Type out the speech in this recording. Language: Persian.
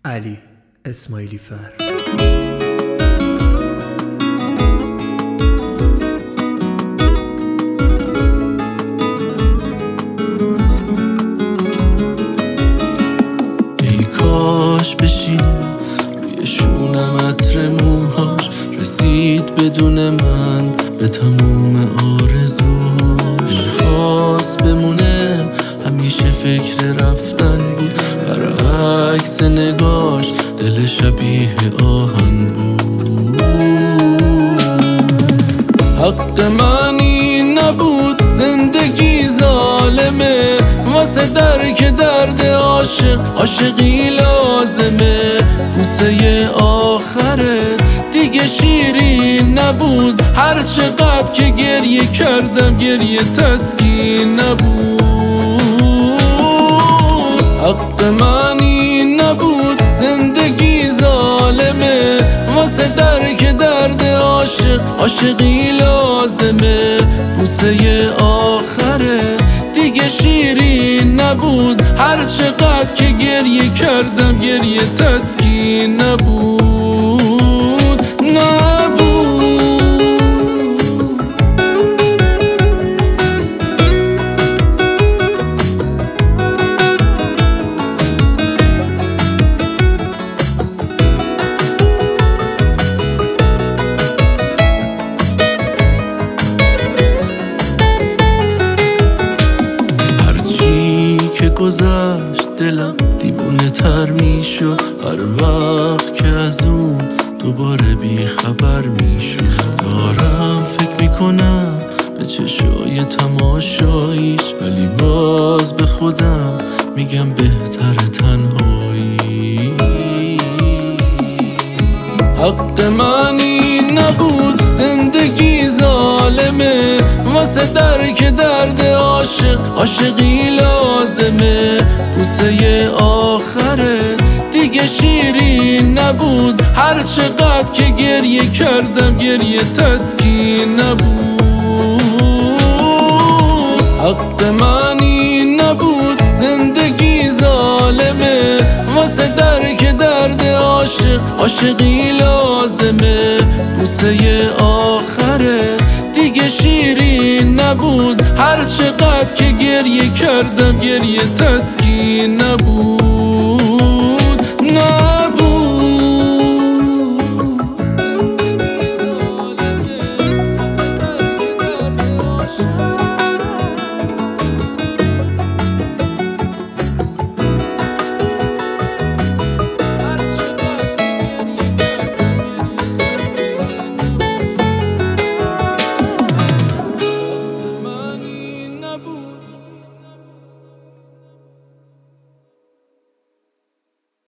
علی اسماعیلی فر. ای کاش بشینه روی شونم عطر موهاش، رسید بدون من به تموم آرزوهاش. خواست بمونه همیشه فکر رفتن بود، برعکس نگاش دل شبیه آهن بود. حق من این نبود، زندگی ظالمه، واسه درک درد عاشقی لازمه. بوسه آخرت دیگه شیرین نبود، هر چقدر که گریه کردم گریه تسکین نبود. حق من این نبود، زندگی ظالمه، واسه درک درد عاشقی لازمه. بوسه آخرت دیگه شیرین نبود، هر چقدر که گریه کردم گریه تسکین نبود. گذشت دلم دیوونه تر میشد، هر وقت که از اون دوباره بی خبر میشد. دارم فکر میکنم به چشای تماشاییش، ولی باز به خودم میگم بهتر تنهایی. حق من این نبود، زندگی ظالمه، واسه درک درد عاشقی لازمه. بوسه آخرت دیگه شیرین نبود، هر چقدر که گریه کردم گریه تسکین نبود. حق من این نبود، زندگی ظالمه، واسه درک درد عاشقی لازمه. بوسه آخرت دیگه شیرین نبود، هر چقدر که گریه کردم گریه تسکین نبود.